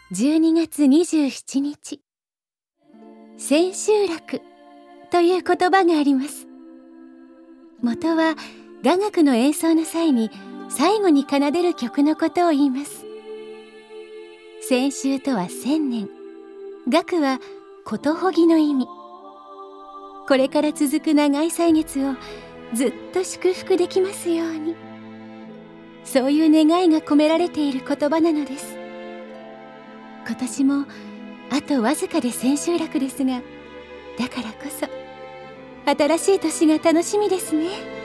12月27日、千秋楽という言葉があります。元は雅楽の演奏の際に最後に奏でる曲のことを言います。千秋とは千年、楽はことほぎの意味。これから続く長い歳月をずっと祝福できますように、そういう願いが込められている言葉なのです。今年もあとわずかで千秋楽ですが、だからこそ新しい年が楽しみですね。